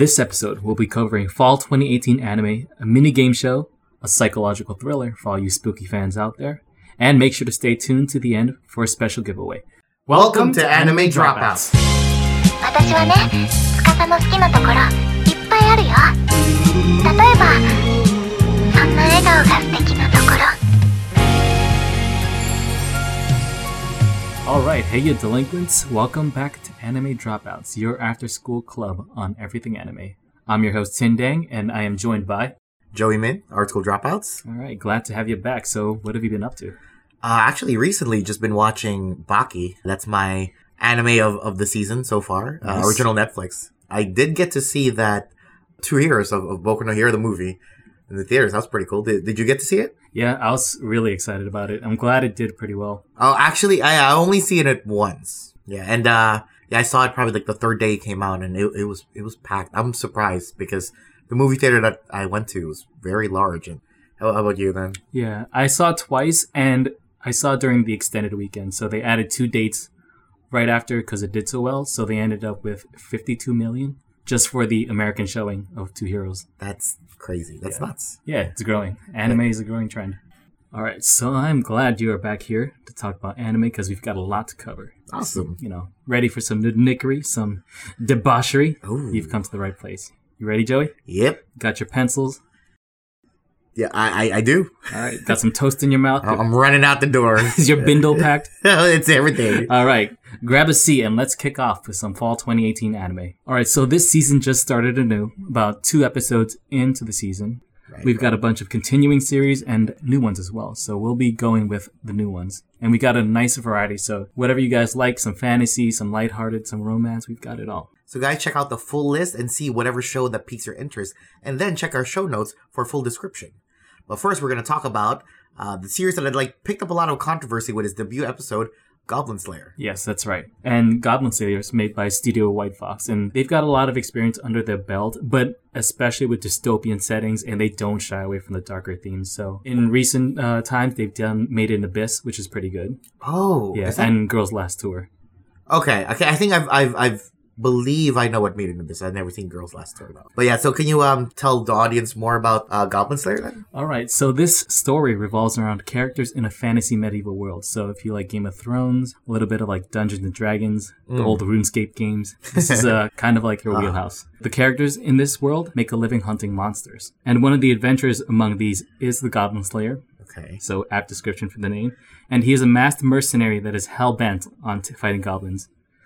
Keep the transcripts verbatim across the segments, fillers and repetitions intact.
This episode, we'll be covering Fall twenty eighteen anime, a mini game show, a psychological thriller for all you spooky fans out there, and make sure to stay tuned to the end for a special giveaway. Welcome to Anime Dropouts. 私はね、司の好きなところいっぱいあるよ。例えば、そんな笑顔が素敵なところ。 Alright, hey you delinquents, welcome back to Anime Dropouts, your after-school club on everything anime. I'm your host Tin Dang, and I am joined by... Joey Min, Art School Dropouts. Alright, glad to have you back. So, what have you been up to? Uh, actually, recently just been watching Baki. That's my anime of, of the season so far. Nice. Uh, original Netflix. I did get to see that Two Heroes of, of Boku no Hero, the movie, in the theaters. That was pretty cool. Did, did you get to see it? Yeah, I was really excited about it. I'm glad it did pretty well. Oh, actually, I, I only seen it once. Yeah, and uh, yeah, I saw it probably like the third day it came out, and it, it was it was packed. I'm surprised because the movie theater that I went to was very large. And how, how about you then? Yeah, I saw it twice, and I saw it during the extended weekend. So they added two dates right after because it did so well. So they ended up with fifty-two million just for the American showing of Two Heroes. That's crazy. That's yeah. nuts. Yeah, it's growing. Anime is a growing trend. All right, so I'm glad you are back here to talk about anime because we've got a lot to cover. Awesome. So, you know, ready for some nudnickery, some debauchery? Ooh. You've come to the right place. You ready, Joey? Yep. Got your pencils? Yeah, I, I, I do. All right, got some toast in your mouth? I'm running out the door. Is your bindle packed? It's everything. All right, grab a seat and let's kick off with some Fall twenty eighteen anime. All right, so this season just started anew, about two episodes into the season. Right, We've right. got a bunch of continuing series and new ones as well, so we'll be going with the new ones. And we got a nice variety, so whatever you guys like, some fantasy, some lighthearted, some romance, we've got it all. So guys, check out the full list and see whatever show that piques your interest, and then check our show notes for a full description. But first, we're going to talk about uh, the series that I'd like picked up a lot of controversy with its debut episode, Goblin Slayer. Yes, that's right. And Goblin Slayer is made by Studio White Fox, and they've got a lot of experience under their belt, but especially with dystopian settings, and they don't shy away from the darker themes. So in recent uh, times, they've done Made in Abyss, which is pretty good. Oh, yeah, is that... and Girls Last Tour. Okay, okay. I think I've I've I've believe I know what Made in Abyss. I've never seen Girls Last Tour though. But yeah, so can you um tell the audience more about uh, Goblin Slayer then? All right, so this story revolves around characters in a fantasy medieval world. So if you like Game of Thrones, a little bit of like Dungeons and Dragons, mm. the old RuneScape games, this is uh, kind of like your wheelhouse. Uh. The characters in this world make a living hunting monsters. And one of the adventurers among these is the Goblin Slayer. Okay. So apt description for the name. And he is a masked mercenary that is hell-bent on t- fighting goblins.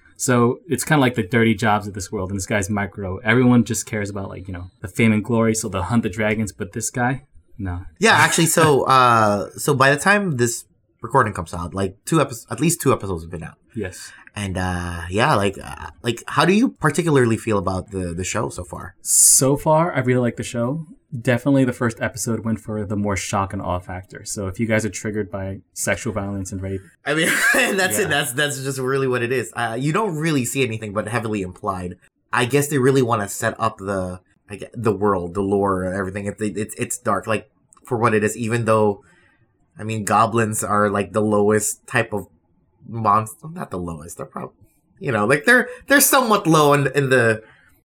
So it's kind of like the dirty jobs of this world, and this guy's micro. Everyone just cares about, like, you know, the fame and glory, so they'll hunt the dragons, but this guy, no. Yeah, actually, so uh, so by the time this recording comes out, like, two episodes, at least two episodes have been out. Yes. And, uh, yeah, like, uh, like, how do you particularly feel about the, the show so far? So far, I really like the show. Definitely the first episode went for the more shock and awe factor. So if you guys are triggered by sexual violence and rape. I mean, that's yeah. it. That's that's just really what it is. Uh, you don't really see anything but heavily implied. I guess they really want to set up the I guess, the world, the lore, everything. It's, it's, it's dark, like, for what it is, even though, I mean, goblins are, like, the lowest type of monster. Not the lowest. They're probably, you know, like, they're, they're somewhat low in, in the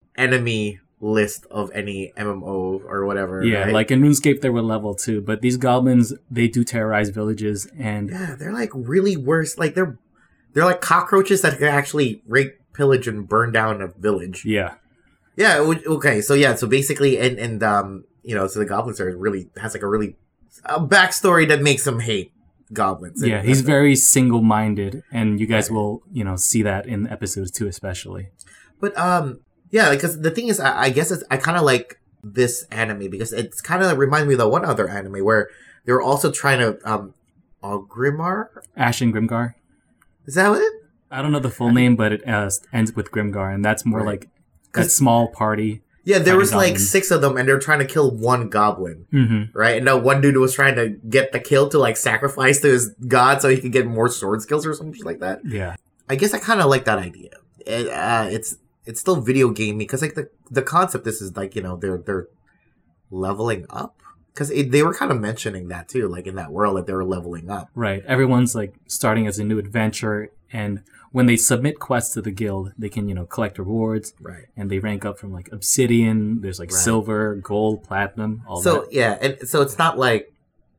enemy list of any M M O or whatever. Yeah, right? like in RuneScape, they were level two, but these goblins, they do terrorize villages, and yeah, they're like really worse. Like they're they're like cockroaches that can actually rape, pillage, and burn down a village. Yeah, yeah. Okay, so yeah, so basically, and and um, you know, so the Goblin Slayer really has like a really a backstory that makes him hate goblins. Yeah, he's very single-minded, and you guys will, you know, see that in episodes two, especially. But um. Yeah, because the thing is, I, I guess it's, I kind of like this anime because it's kind of reminds me of the one other anime where they were also trying to, um, Grimgar? Ashen Grimgar. Is that what it? I don't know the full name, but it uh, ends with Grimgar, and that's more right. like a small party. Yeah, there was goblins. Like six of them, and they were trying to kill one goblin, mm-hmm. right? And now one dude was trying to get the kill to like sacrifice to his god so he could get more sword skills or something like that. Yeah, I guess I kind of like that idea. It, uh, it's it's still video gamey because like the the concept this is like, you know, they're they're leveling up because they were kind of mentioning that too, like in that world that they were leveling up. Right, everyone's like starting as a new adventure, and when they submit quests to the guild, they can, you know, collect rewards. Right. And they rank up from like obsidian, there's like Right. silver, gold, platinum, all So that. yeah, and so it's not like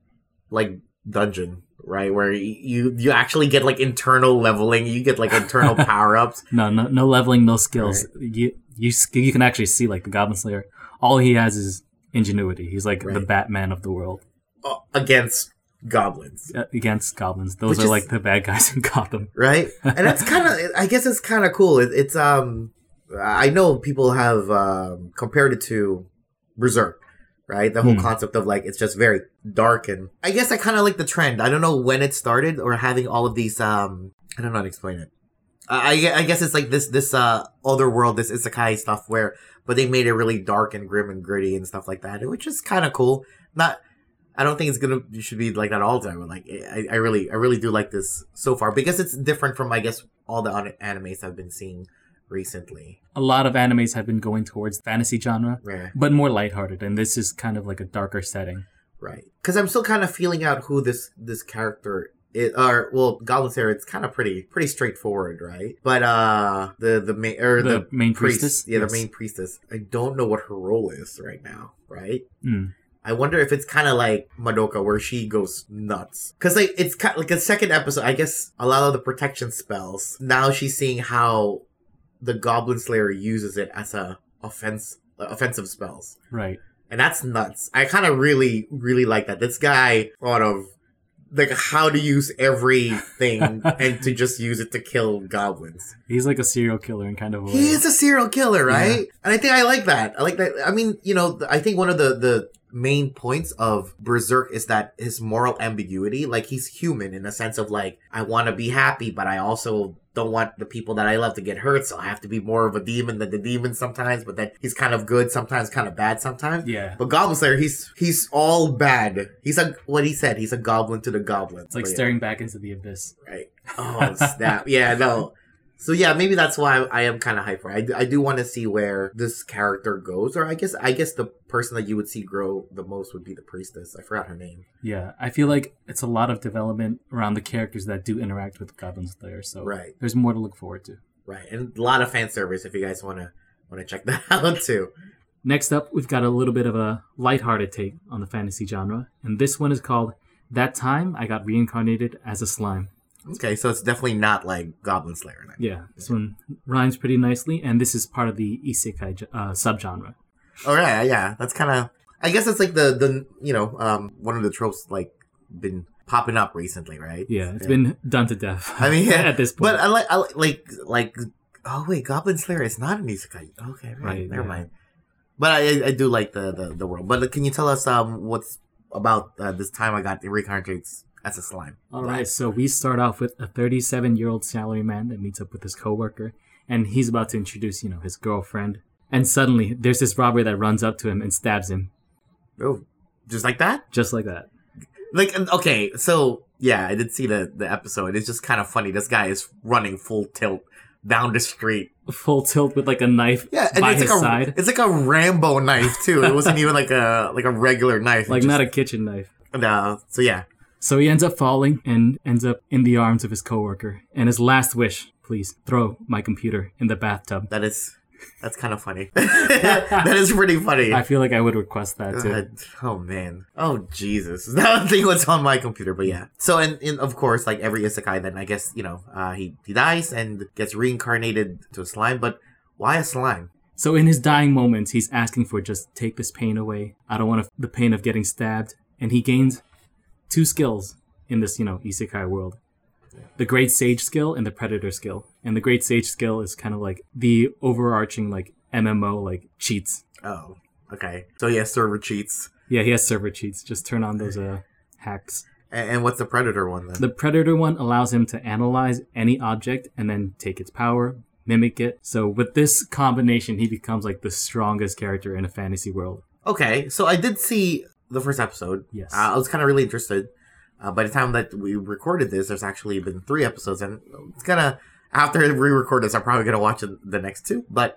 like dungeon, right? Where you you actually get like internal leveling, you get like internal power ups. No, no, no leveling, no skills. You, you, you can actually see like the Goblin Slayer. All he has is ingenuity. He's like Right. the Batman of the world uh, against goblins, uh, against goblins. Those Which are is- like the bad guys in Gotham. right? And that's kind of, I guess, it's kind of cool. It, it's um, I know people have um, compared it to Berserk, right? The whole Hmm. concept of like it's just very dark, and I guess I kind of like the trend. I don't know when it started or having all of these. Um, I don't know how to explain it. I, I I guess it's like this this uh other world, this isekai stuff where, but they made it really dark and grim and gritty and stuff like that, which is kind of cool. Not, I don't think it's gonna it should be like that all the time. But like, I, I really I really do like this so far because it's different from I guess all the other animes I've been seeing recently. A lot of animes have been going towards fantasy genre, Right. but more lighthearted, and this is kind of like a darker setting. Right. Because I'm still kind of feeling out who this this character is. Or well, Goblin Slayer. It's kind of pretty pretty straightforward, right? But uh, the the main or The the, main priest, priestess? yeah, Yes. the main priestess. I don't know what her role is right now, right? Mm. I wonder if it's kind of like Madoka, where she goes nuts. Because like it's kind like a second episode. I guess a lot of the protection spells. Now she's seeing how the Goblin Slayer uses it as a offense uh, offensive spells. Right. And that's nuts. I kind of really, really like that. This guy thought of like how to use everything and to just use it to kill goblins. He's like a serial killer in kind of a way. He is a serial killer, right? And I think I like that. I like that. I mean, you know, I think one of the, the main points of Berserk is that his moral ambiguity. Like, he's human in the sense of like, I want to be happy, but I also don't want the people that I love to get hurt, so I have to be more of a demon than the demon sometimes, but then he's kind of good sometimes, kind of bad sometimes. Yeah. But Goblin Slayer, he's he's all bad. He's a, what he said, he's a goblin to the goblins. It's like But yeah, staring back into the abyss. right. Oh, snap. Yeah, no. So yeah, maybe that's why I am kind of hyped for it. I do, I do want to see where this character goes, or I guess I guess the person that you would see grow the most would be the priestess. I forgot her name. Yeah, I feel like it's a lot of development around the characters that do interact with Goblin Slayer, so Right. there's more to look forward to. Right, and a lot of fan service if you guys want to want to check that out too. Next up, we've got a little bit of a lighthearted take on the fantasy genre, and this one is called That Time I Got Reincarnated as a Slime. Okay, so it's definitely not like Goblin Slayer. Then. Yeah, this one rhymes pretty nicely, and this is part of the isekai ge- uh, subgenre. Oh yeah, yeah. That's kind of. I guess it's like the the you know um one of the tropes like been popping up recently, right? Yeah, it's been done to death. I mean, yeah, at this point. But I like I like like like. Oh wait, Goblin Slayer is not an isekai. Okay, right. Right, Never yeah. mind. But I I do like the, the the world. But can you tell us um what's about uh, this time I got reincarnated as a slime? All right, so we start off with a thirty-seven-year-old salaryman that meets up with his coworker, and he's about to introduce, you know, his girlfriend. And suddenly, there's this robber that runs up to him and stabs him, Oh, just like that? just like that. Like okay, so yeah, I did see the the episode. It's just kind of funny. This guy is running full tilt down the street. Full tilt with like a knife Yeah, and by it's his like a side, it's like a Rambo knife too. It wasn't even like a like a regular knife. like It not a just, kitchen knife. no. So yeah, So he ends up falling and ends up in the arms of his coworker. And his last wish, please throw my computer in the bathtub. that is that's kind of funny. That is pretty funny. I feel like I would request that too. God, oh man. Oh Jesus. I don't think what's on my computer, but yeah. So and, and of course, like every isekai, then I guess you know uh, he he dies and gets reincarnated to a slime. But why a slime? So in his dying moments, he's asking for just take this pain away. I don't want the pain of getting stabbed. And he gains two skills in this, you know, isekai world. The Great Sage skill and the Predator skill. And the Great Sage skill is kind of like the overarching like M M O like cheats. Oh, okay. So he has server cheats. Yeah, he has server cheats. Just turn on those uh hacks. And, and what's the predator one then? The Predator one allows him to analyze any object and then take its power, mimic it. So with this combination, he becomes like the strongest character in a fantasy world. Okay, so I did see the first episode. Yes. Uh, I was kind of really interested. Uh, by the time that we recorded this, there's actually been three episodes, and it's gonna after we record this, I'm probably gonna watch the next two. But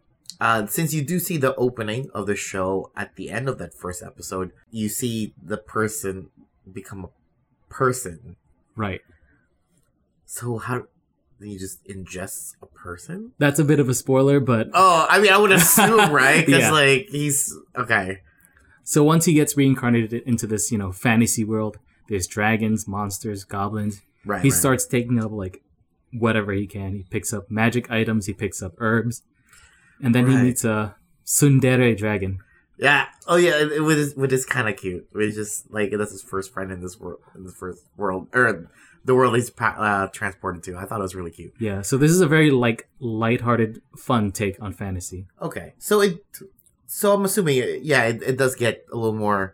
uh, since you do see the opening of the show at the end of that first episode, you see the person become a person. Right. So how he just ingests a person. That's a bit of a spoiler, but Oh, I mean, I would assume, right? Because Yeah. like he's okay. so once he gets reincarnated into this, you know, fantasy world, there's dragons, monsters, goblins. Right. He right. starts taking up like whatever he can. He picks up magic items, he picks up herbs, and then he Right. meets a tsundere dragon. Yeah. Oh, yeah. It, it was, which is kind of cute. It's just like that's his first friend in this world, in this first world, or the world he's pa- uh, transported to. I thought it was really cute. Yeah, so this is a very like lighthearted, fun take on fantasy. Okay, so it, so I'm assuming, yeah, it, it does get a little more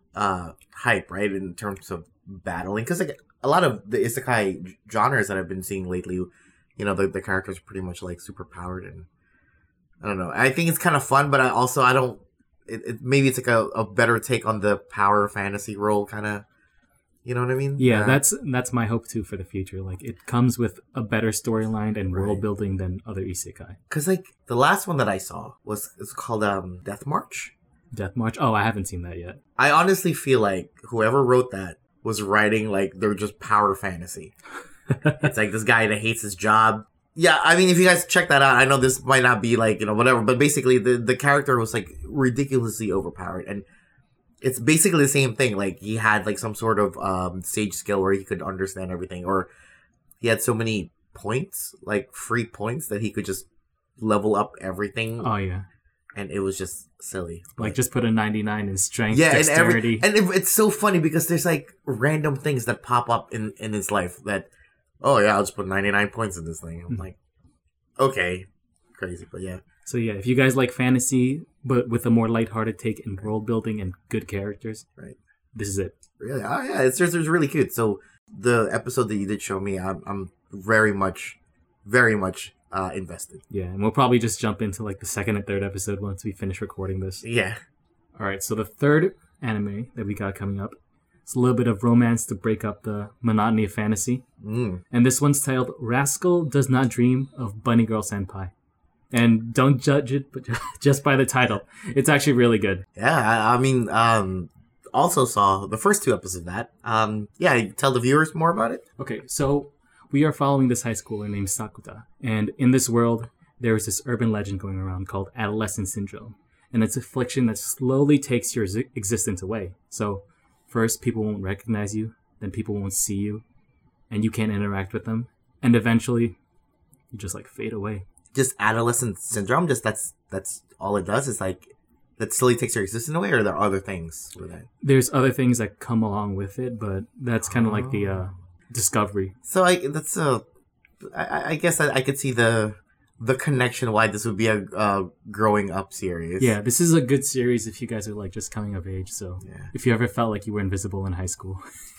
uh hype, right, in terms of battling, because like a lot of the isekai genres that I've been seeing lately, you know, the the characters are pretty much like super powered, and I don't know. I think it's kind of fun, but I also I don't. It, it maybe it's like a, a better take on the power fantasy role, kind of. You know what I mean? Yeah, Uh, that's that's my hope too for the future. Like it comes with a better storyline and Right. world building than other isekai. because like the last one that I saw was it's called um Death March. Death March. Oh, I haven't seen that yet. I honestly feel like whoever wrote that was writing like they're just power fantasy. It's like this guy that hates his job. Yeah, I mean, if you guys check that out, I know this might not be like, you know, whatever, but basically the, the character was like ridiculously overpowered. And it's basically the same thing. Like he had like some sort of um, sage skill where he could understand everything, or he had so many points, like free points, that he could just level up everything. Oh yeah, And it was just silly. like But- just put a ninety-nine in strength, yeah, and dexterity. every and it, it's so funny because there's like random things that pop up in in his life that, oh yeah, I'll just put ninety-nine points in this thing. I'm Mhm. like, okay, crazy, but yeah, So yeah, if you guys like fantasy but with a more lighthearted take and world building and good characters, Right. this is it. really, oh yeah, it's just it's really cute. So the episode that you did show me, I'm I'm very much, very much uh invested. Yeah, and we'll probably just jump into like the second and third episode once we finish recording this. Yeah, All right, so the third anime that we got coming up, it's a little bit of romance to break up the monotony of fantasy. mm. And this one's titled Rascal Does Not Dream of Bunny Girl Senpai. And don't judge it but just by the title. It's actually really good. yeah. I, I mean, um, also saw the first two episodes of that. Um, yeah, tell the viewers more about it. Okay, so we are following this high schooler named Sakuta. And in this world, there is this urban legend going around called adolescent syndrome. And it's an affliction that slowly takes your exi- existence away. So first, people won't recognize you. Then people won't see you. And you can't interact with them. And eventually, you just like fade away. Just adolescent syndrome. Just that's that's all it does. Is like that slowly takes your existence away, or are there other things with it? There's other things that come along with it, but that's kind of like the uh, discovery. So I that's a. I, I guess I, I could see the the connection why this would be a uh, growing up series. Yeah, this is a good series if you guys are like just coming of age. So Yeah. if you ever felt like you were invisible in high school.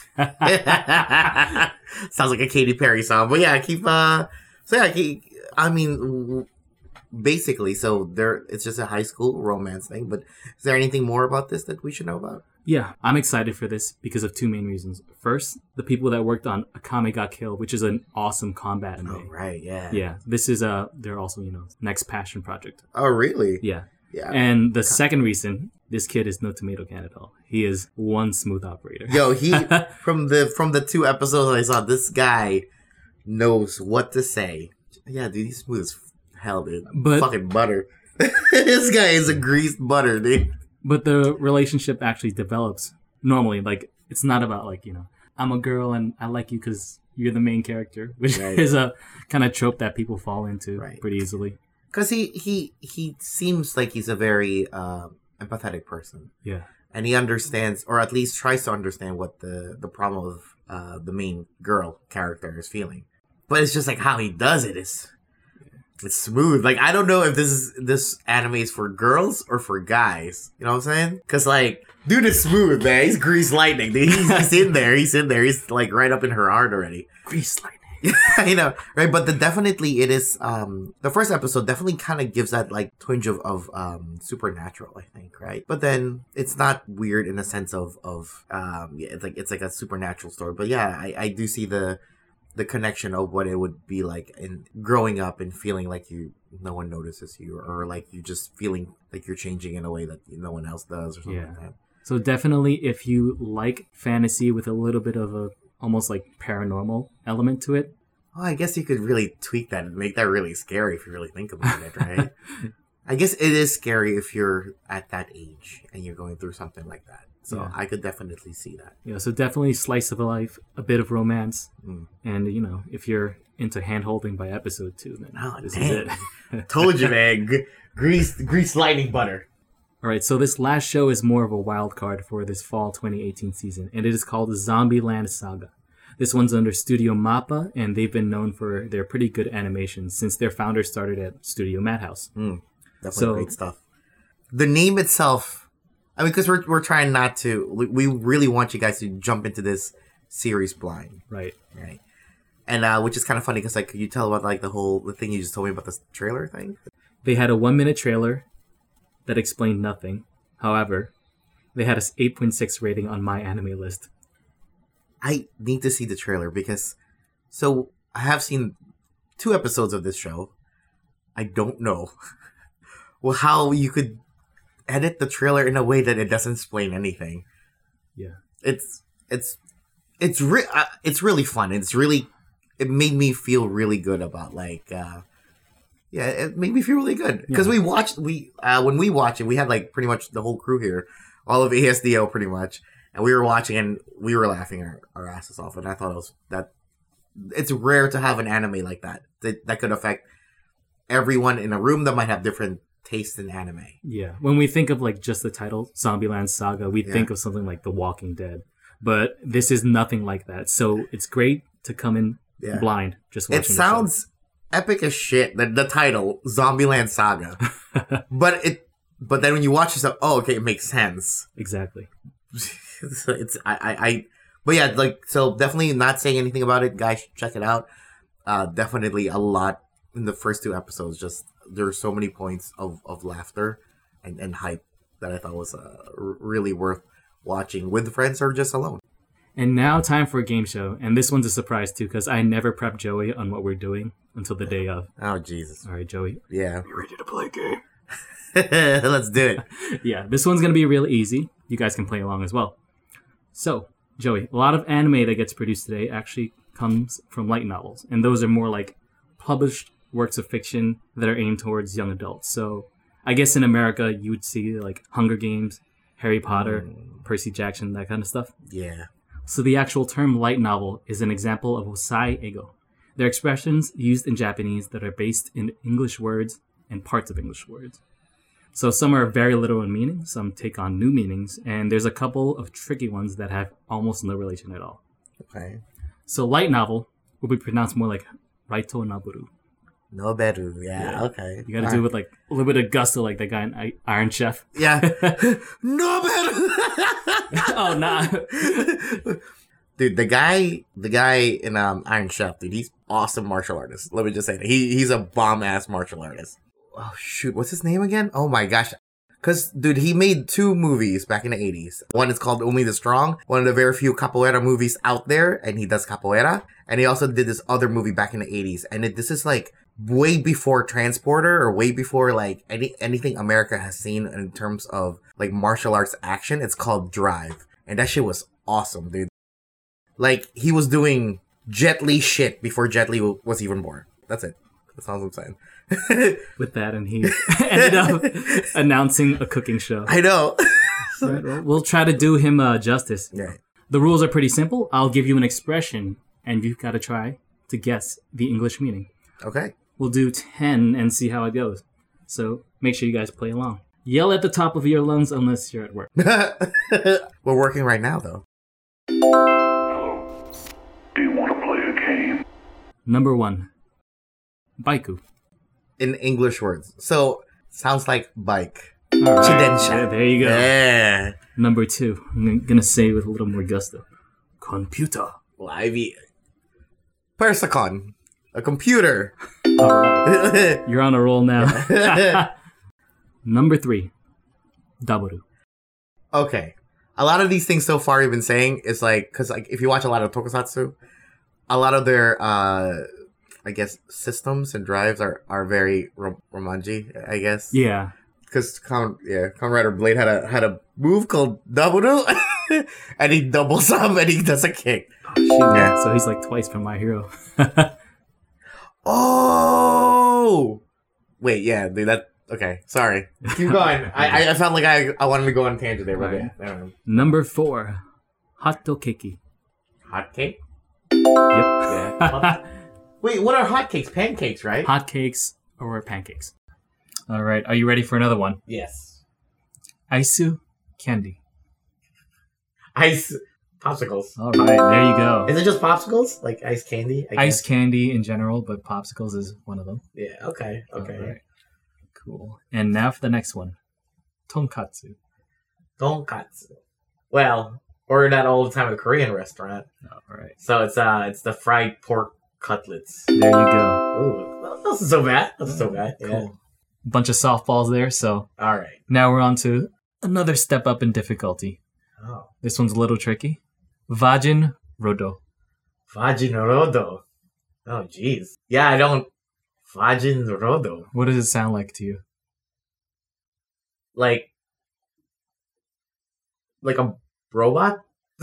Sounds like a Katy Perry song, but yeah, keep. uh So yeah, keep, I mean, w- basically, so there. It's just a high school romance thing. But is there anything more about this that we should know about? Yeah, I'm excited for this because of two main reasons. First, the people that worked on Akame ga Kill, which is an awesome combat anime. Oh right, yeah. Yeah, this is a they're also, you know, next passion project. Oh really? Yeah. Yeah. And the second reason, this kid is no tomato can at all. He is one smooth operator. Yo, he from the from the two episodes I saw, this guy knows what to say. Yeah, dude, he's smooth as hell, dude. But- fucking butter. This guy is a greased butter, dude. But the relationship actually develops normally. Like, it's not about, like, you know, I'm a girl and I like you because you're the main character, which Right. is a kind of trope that people fall into Right. pretty easily. Because he, he he seems like he's a very uh, empathetic person. Yeah. And he understands, or at least tries to understand, what the, the problem of uh, the main girl character is feeling. But it's just like how he does it is... It's smooth. Like, I don't know if this is this anime is for girls or for guys. You know what I'm saying? Because, like, dude is smooth, man. He's grease lightning. Dude. He's, he's in there. He's in there. He's, like, right up in her heart already. Grease lightning. You know, right? But the definitely it is, um, the first episode definitely kind of gives that, like, twinge of, of um, supernatural, I think, right? But then it's not weird in the sense of, of um, yeah, it's like, it's like a supernatural story. But yeah, I, I do see the, the connection of what it would be like in growing up and feeling like you no one notices you, or like you just feeling like you're changing in a way that no one else does, or something Yeah. like that. So definitely, if you like fantasy with a little bit of a almost like paranormal element to it, Oh, I guess you could really tweak that and make that really scary if you really think about it, right? I guess it is scary if you're at that age and you're going through something like that. So yeah. I could definitely see that. Yeah, so definitely slice of life, a bit of romance. Mm. And, you know, if you're into hand-holding by episode two, then oh, this dang. is it. Told you, man. G- grease, grease lightning butter. All right, so this last show is more of a wild card for this fall twenty eighteen season, and it is called Zombieland Saga. This one's under Studio Mappa, and they've been known for their pretty good animation since their founder started at Studio Madhouse. Mm, definitely so, great stuff. The name itself, I mean, because we're we're trying not to, we really want you guys to jump into this series blind, right? Right, and uh, which is kind of funny because like, could you tell about like the whole the thing you just told me about the trailer thing? They had a one minute trailer that explained nothing. However, they had a eight point six rating on my anime list. I need to see the trailer because, so I have seen two episodes of this show. I don't know well how you could edit the trailer in a way that it doesn't explain anything. Yeah, it's it's it's re- uh, it's really fun. It's really it made me feel really good about like uh, yeah, it made me feel really good because yeah. we watched we uh, when we watched it, we had like pretty much the whole crew here, all of A S D O pretty much. And we were watching and we were laughing our, our asses off. And I thought it was that it's rare to have an anime like that, that that could affect everyone in a room that might have different tastes in anime. Yeah. When we think of like just the title, Zombieland Saga, we yeah. think of something like The Walking Dead. But this is nothing like that. So it's great to come in yeah. blind just watching it sounds the show. Epic as shit, the, the title, Zombieland Saga. but it but then when you watch yourself, oh, okay, it makes sense. Exactly. it's I, I I but yeah, like, so definitely not saying anything about it, guys. Check it out. Uh definitely a lot in the first two episodes. Just there are so many points of, of laughter and, and hype that I thought was uh, r- really worth watching with friends or just alone. And now time for a game show, and this one's a surprise too because I never prep Joey on what we're doing until the day of. Oh Jesus! All right, Joey. Yeah, you ready to play a game? Let's do it. Yeah, this one's gonna be real easy. You guys can play along as well. So, Joey, a lot of anime that gets produced today actually comes from light novels, and those are more like published works of fiction that are aimed towards young adults. So, I guess in America you would see like Hunger Games, Harry Potter, mm. Percy Jackson, that kind of stuff. Yeah. So the actual term light novel is an example of hosai ego. They're expressions used in Japanese that are based in English words and parts of English words. So some are very literal in meaning, some take on new meanings, and there's a couple of tricky ones that have almost no relation at all. Okay. So light novel will be pronounced more like Raito Naburu. Noberu, yeah, yeah, okay. You gotta all do it with like a little bit of gusto like that guy in Iron Chef. Yeah. Noberu! Oh, nah. Dude, the guy, the guy in um, Iron Chef, dude, he's awesome martial artist. Let me just say that. He, he's a bomb-ass martial artist. Oh, shoot. What's his name again? Oh, my gosh. Because, dude, he made two movies back in the eighties. One is called Only the Strong, one of the very few capoeira movies out there, and he does capoeira. And he also did this other movie back in the eighties. And it, this is, like, way before Transporter or way before, like, any anything America has seen in terms of, like, martial arts action. It's called Drive. And that shit was awesome, dude. Like, he was doing Jet Li shit before Jet Li w- was even born. That's it. That's all I'm saying. With that, and he ended up announcing a cooking show. I know. Right, well, we'll try to do him uh, justice. Yeah. The rules are pretty simple. I'll give you an expression, and you've got to try to guess the English meaning. Okay. We'll do ten and see how it goes. So make sure you guys play along. Yell at the top of your lungs unless you're at work. We're working right now, though. Hello. Do you want to play a game? Number one. Baiku. In English words. So, sounds like bike. All right. Chidensha. Yeah, there you go. Yeah. Number two. I'm going to say it with a little more gusto. Computer. Well, I mean, Persicon. A computer. All right. You're on a roll now. Number three. Daboru. Okay. A lot of these things so far you've been saying is like, because like if you watch a lot of tokusatsu, a lot of their, uh, I guess, systems and drives are, are very rom- romanji, I guess. Yeah. Because Con- yeah, Kamen Rider Blade had a had a move called Daboru, and he doubles up and he does a kick. Oh, shoot, yeah. So he's like twice from My Hero. Oh! Wait, yeah, dude, that... Okay, sorry. Keep going. I, I felt like I, I wanted to go on a tangent there, but Right. yeah. I don't know. Number four, hotokeki. Hot cake? Yep. Yeah. Wait, what are hotcakes? Pancakes, right? Hotcakes or pancakes. All right, are you ready for another one? Yes. Aisu candy. Ice popsicles. All right, there you go. Is it just popsicles? Like ice candy? I Ice guess? candy in general, but popsicles is one of them. Yeah, okay, okay. All right. Cool. And now for the next one. Tonkatsu. Tonkatsu. Well, ordered that all the time at a Korean restaurant. All right. So it's uh it's the fried pork cutlets. There you go. Ooh, that wasn't so bad. That wasn't so bad. Yeah. Cool. Bunch of softballs there, so All right. now we're on to another step up in difficulty. Oh. This one's a little tricky. Vajin Rodo. Vajin Rodo. Oh, jeez. Yeah, I don't... Vajin Rodo. What does it sound like to you? Like... Like a robot?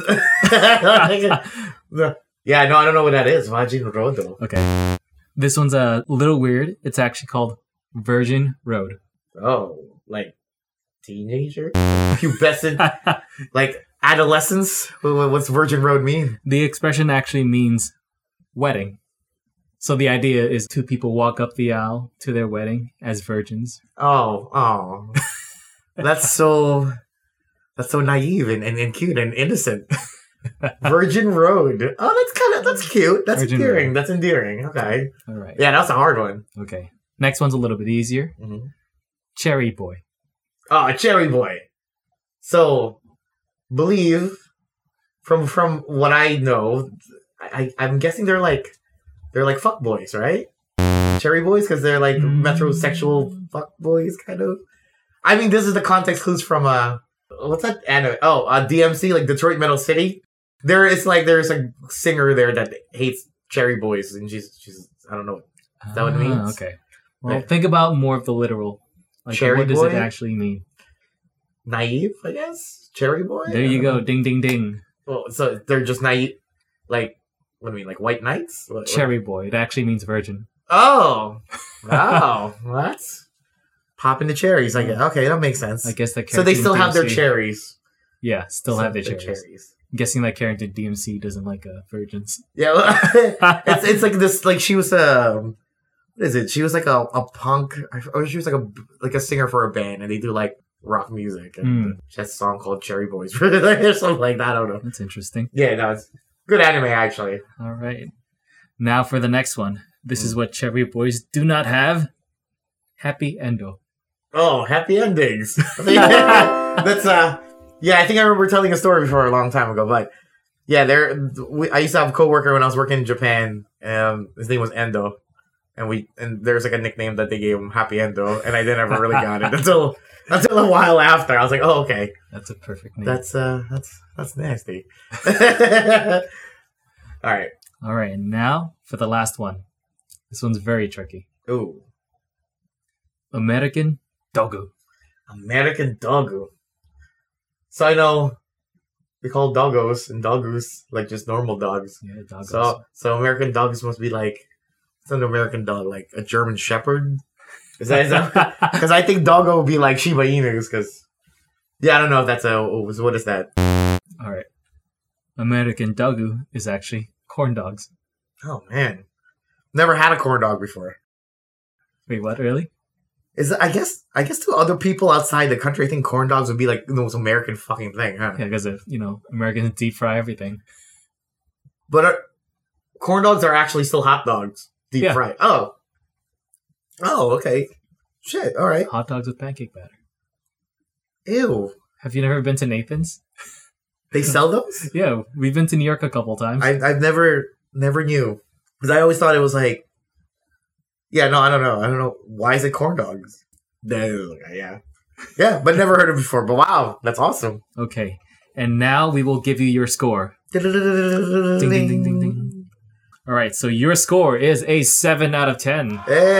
Like a- yeah, no, I don't know what that is. Vajin Rodo. Okay. This one's a little weird. It's actually called Virgin Road. Oh, like... Teenager? Pubescent? Like adolescence? What- What's Virgin Road mean? The expression actually means wedding. So the idea is two people walk up the aisle to their wedding as virgins. Oh, oh. That's so... That's so naive and, and, and cute and innocent. Virgin Road. Oh, that's kind of... That's cute. That's Virgin endearing. Road. That's endearing. Okay. All right. Yeah, that's a hard one. Okay. Next one's a little bit easier. Mm-hmm. Cherry Boy. Oh, a cherry boy. So, believe from from what I know, I I'm guessing they're like they're like fuck boys, right? Cherry boys because they're like Mm. metrosexual fuck boys, kind of. I mean, this is the context clues from uh what's that anime? Oh, uh, D M C, like Detroit Metal City. There is like there's a singer there that hates cherry boys, and she's she's I don't know. Is that what it Ah, means? Okay. Well, Right. think about more of the literal. Like, Cherry what does boy? it actually mean? Naive, I guess. Cherry boy. There you go. Ding, ding, ding. Well, so they're just naive, like what do you mean, like white knights? What, what- Cherry Boy. It actually means virgin. Oh, oh, that's popping the cherries. I guess. Okay, that makes sense. I guess that So they character still in have their D M C cherries. Yeah, still have their Their cherries. I'm guessing that character D M C doesn't like uh, virgins. Yeah, well, it's it's like this. Like she was a what is it? She was like a, a punk, or she was like a like a singer for a band, and they do like rock music. And Mm. she has a song called Cherry Boys or something like that. I don't know. That's interesting. Yeah, no, it's good anime actually. All right. Now for the next one. This Mm. is what Cherry Boys do not have. Happy Endo. Oh, happy endings. That's uh, yeah. I think I remember telling a story before a long time ago, but yeah, there. We, I used to have a coworker when I was working in Japan. Um, his name was Endo, and we and there's like a nickname that they gave him, Happy Endo, and I didn't ever really got it until until a while after. I was like, oh, okay, That's a perfect name. that's uh, that's that's nasty. All right. All right. And now for the last one. This one's very tricky. Ooh, American Dogu. American Doggo. So I know we call doggos and doggoos like just normal dogs. Yeah, doggos. So, so American dogs must be like, it's an American dog, like a German Shepherd. Is that? Is that? Because I think doggo would be like Shiba Inus. Because, yeah, I don't know if that's a. What is that? All right. American Dogu is actually corn dogs. Oh man, never had a corn dog before. Wait, what? Really? Is I guess I guess to other people outside the country, I think corn dogs would be like the most American fucking thing, huh? Yeah, because you know Americans deep fry everything. But uh, corn dogs are actually still hot dogs, deep Yeah. fried. Oh, oh, okay. Shit. All right. Hot dogs with pancake batter. Ew. Have you never been to Nathan's? They sell those? Yeah, we've been to New York a couple times. I I've never never knew because I always thought it was like, yeah, no, I don't know, I don't know why is it corn dogs? No, yeah, yeah, but never heard of it before. But wow, that's awesome. Okay, and now we will give you your score. Ding, ding, ding, ding, ding. All right, so your score is a seven out of ten.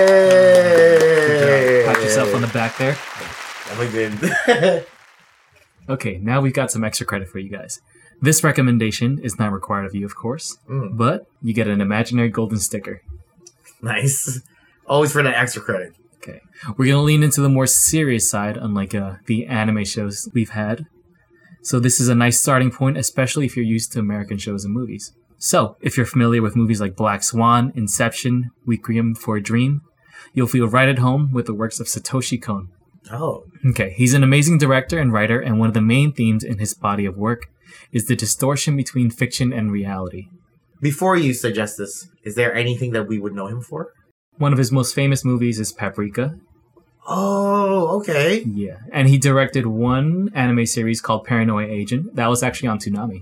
Hey, Pat yourself on the back there. Definitely did. Okay, now we've got some extra credit for you guys. This recommendation is not required of you, of course, Mm. but you get an imaginary golden sticker. Nice. Always for that extra credit. Okay. We're going to lean into the more serious side, unlike uh, the anime shows we've had. So this is a nice starting point, especially if you're used to American shows and movies. So, if you're familiar with movies like Black Swan, Inception, Requiem for a Dream, you'll feel right at home with the works of Satoshi Kon. Oh. Okay, he's an amazing director and writer, and one of the main themes in his body of work is the distortion between fiction and reality. Before you suggest this, is there anything that we would know him for? One of his most famous movies is Paprika. Oh, okay. Yeah, and he directed one anime series called Paranoia Agent. That was actually on Toonami.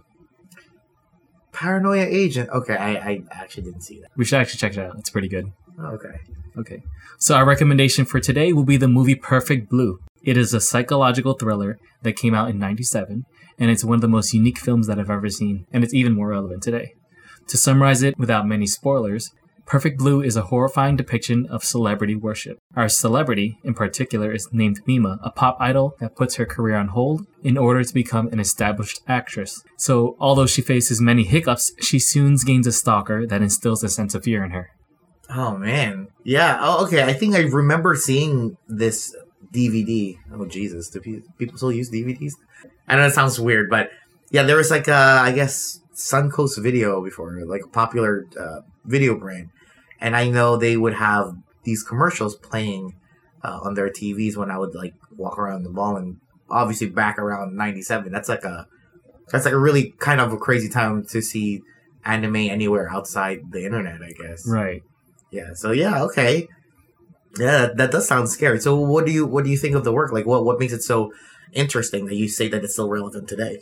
Paranoia Agent. Okay, I, I actually didn't see that. We should actually check it out. It's pretty good. Oh, okay. Okay. So our recommendation for today will be the movie Perfect Blue. It is a psychological thriller that came out in ninety-seven, and it's one of the most unique films that I've ever seen, and it's even more relevant today. To summarize it without many spoilers, Perfect Blue is a horrifying depiction of celebrity worship. Our celebrity, in particular, is named Mima, a pop idol that puts her career on hold in order to become an established actress. So, although she faces many hiccups, she soon gains a stalker that instills a sense of fear in her. Oh, man. Yeah. Oh, okay. I think I remember seeing this D V D. Oh, Jesus. Do people still use D V Ds? I know it sounds weird, but yeah, there was like, a, I guess, Suncoast Video before, like a popular uh, video brand. And I know they would have these commercials playing uh, on their T Vs when I would like walk around the mall, and obviously back around ninety-seven. That's like a that's like a really kind of a crazy time to see anime anywhere outside the internet, I guess. Right. Yeah. So yeah. Okay. Yeah, that, that does sound scary. So what do you what do you think of the work? Like, what what makes it so interesting that you say that it's still relevant today?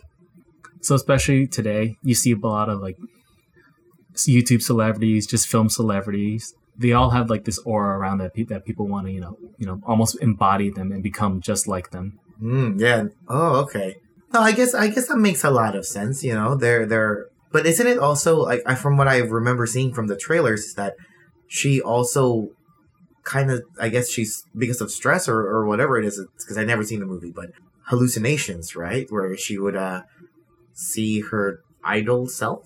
So especially today, you see a lot of like YouTube celebrities, just film celebrities. They all have like this aura around that, pe- that people want to, you know, you know, almost embody them and become just like them. Mm, yeah. Oh, okay. No, I guess I guess that makes a lot of sense. You know, they're they're. But isn't it also like I, from what I remember seeing from the trailers is that she also kind of, I guess she's because of stress or, or whatever it is, because I've never seen the movie, but hallucinations, right? Where she would uh, see her idol self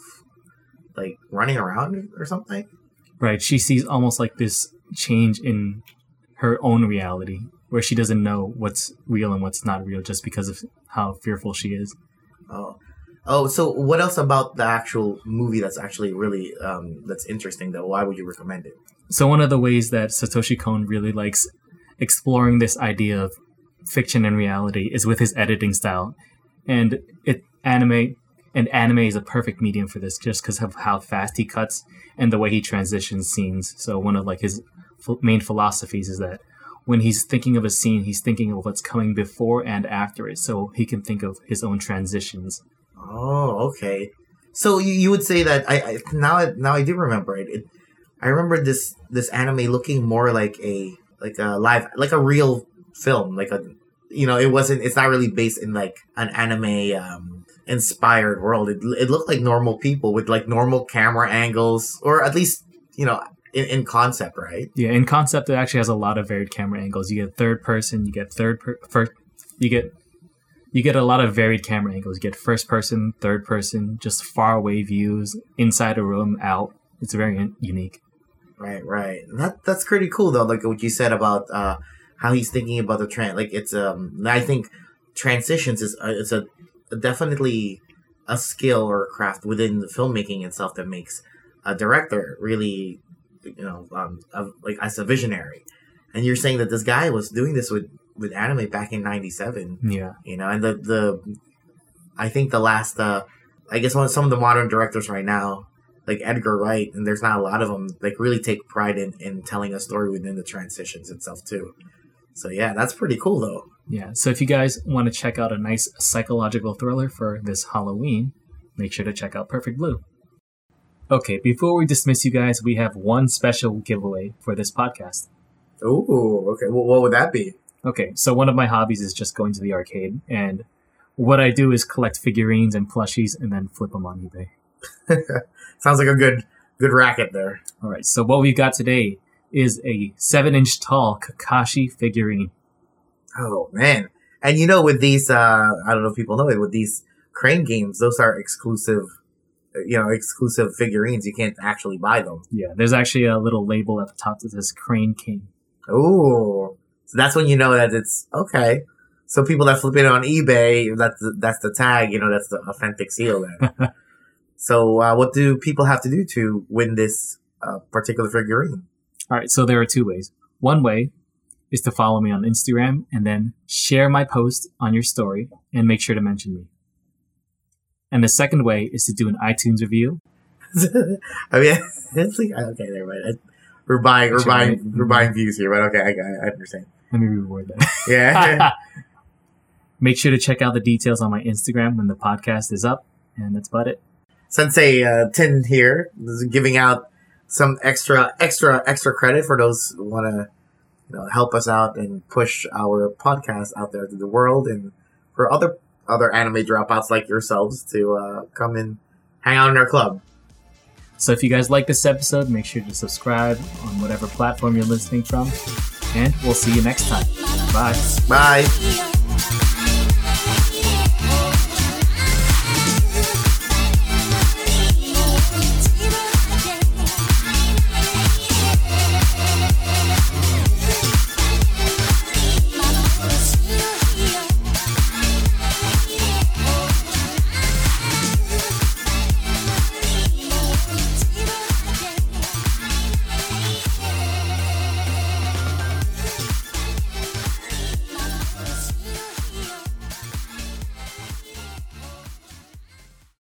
like running around or something. Right. She sees almost like this change in her own reality where she doesn't know what's real and what's not real just because of how fearful she is. Oh, oh. So what else about the actual movie that's actually really um, that's interesting though? Why would you recommend it? So one of the ways that Satoshi Kon really likes exploring this idea of fiction and reality is with his editing style, and it anime. And anime is a perfect medium for this just because of how fast he cuts and the way he transitions scenes. So one of like his ph- main philosophies is that when he's thinking of a scene, he's thinking of what's coming before and after it. So he can think of his own transitions. Oh, okay. So you, you would say that I, I now I, now I do remember it. it. I remember this this anime looking more like a like a live like a real film, like a you know it wasn't it's not really based in like an anime um inspired world. It, it looked like normal people with like normal camera angles, or at least you know in, in concept, right? Yeah, in concept it actually has a lot of varied camera angles. You get third person, you get third per- first, you get you get a lot of varied camera angles. You get first person, third person, just far away views, inside a room, out. It's very un- unique. Right, right. That that's pretty cool though. Like what you said about uh, how he's thinking about the trend. Like it's um, I think transitions is uh, it's a definitely a skill or a craft within the filmmaking itself that makes a director really, you know, um, a, like as a visionary. And you're saying that this guy was doing this with, with anime back in ninety-seven. Yeah. You know, and the, the I think the last, uh, I guess one of some of the modern directors right now, like Edgar Wright, and there's not a lot of them, like really take pride in, in telling a story within the transitions itself too. So yeah, that's pretty cool though. Yeah, so if you guys want to check out a nice psychological thriller for this Halloween, make sure to check out Perfect Blue. Okay, before we dismiss you guys, we have one special giveaway for this podcast. Ooh, okay. Well, what would that be? Okay, so one of my hobbies is just going to the arcade, and what I do is collect figurines and plushies and then flip them on eBay. Sounds like a good good racket there. All right, so what we got today is a seven-inch tall Kakashi figurine. Oh, man. And you know, with these, uh, I don't know if people know it, with these crane games, those are exclusive you know, exclusive figurines. You can't actually buy them. Yeah, there's actually a little label at the top that says Crane King. Ooh. So that's when you know that it's okay. So people that flip it on eBay, that's the, that's the tag, you know, that's the authentic seal then. So uh, what do people have to do to win this uh, particular figurine? All right, so there are two ways. One way is to follow me on Instagram and then share my post on your story and make sure to mention me. And the second way is to do an iTunes review. I mean, it's like, okay, never mind. We're buying, we're buying, we're buying views here, but okay, I, I understand. Let me reword that. Yeah. Make sure to check out the details on my Instagram when the podcast is up, and that's about it. Sensei uh, Tin here is giving out some extra, extra, extra credit for those who want to, you know, help us out and push our podcast out there to the world, and for other other anime dropouts like yourselves to uh, come and hang out in our club. So if you guys like this episode, make sure to subscribe on whatever platform you're listening from, and we'll see you next time. Bye. Bye.